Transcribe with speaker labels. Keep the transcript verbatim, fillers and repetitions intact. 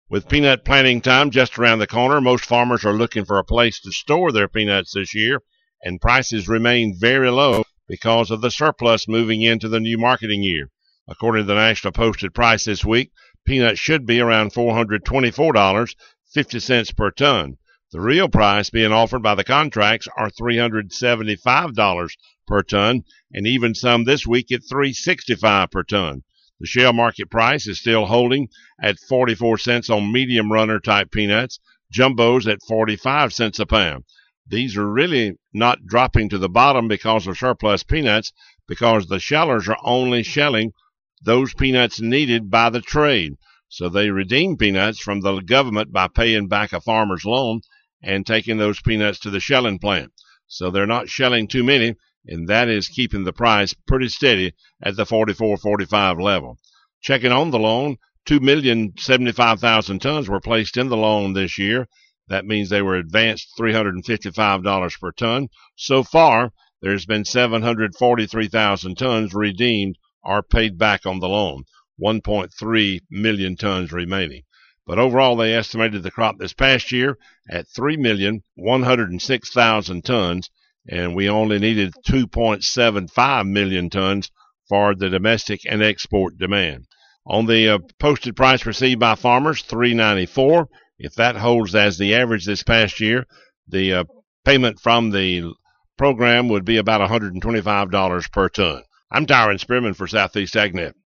Speaker 1: With peanut planting time just around the corner, most farmers are looking for a place to store their peanuts this year, and prices remain very low because of the surplus moving into the new marketing year. According to the national posted price this week, peanuts should be around four hundred twenty-four dollars and fifty cents per ton. The real price being offered by the contracts are three hundred seventy-five dollars per ton, and even some this week at three hundred sixty-five dollars per ton. The shell market price is still holding at forty-four cents on medium runner type peanuts, jumbos at forty-five cents a pound. These are really not dropping to the bottom because of surplus peanuts, because the shellers are only shelling those peanuts needed by the trade. So they redeem peanuts from the government by paying back a farmer's loan and taking those peanuts to the shelling plant. So they're not shelling too many, and that is keeping the price pretty steady at the forty-four forty-five level. Checking on the loan, two million seventy-five thousand tons were placed in the loan this year. That means they were advanced three hundred fifty-five dollars per ton. So far, there's been seven hundred forty-three thousand tons redeemed or paid back on the loan, one point three million tons remaining. But overall, they estimated the crop this past year at three million one hundred six thousand tons, and we only needed two point seven five million tons for the domestic and export demand. On the uh, posted price received by farmers, three ninety-four. If that holds as the average this past year, the uh, payment from the program would be about one hundred twenty-five dollars per ton. I'm Tyron Spearman for Southeast AgNet.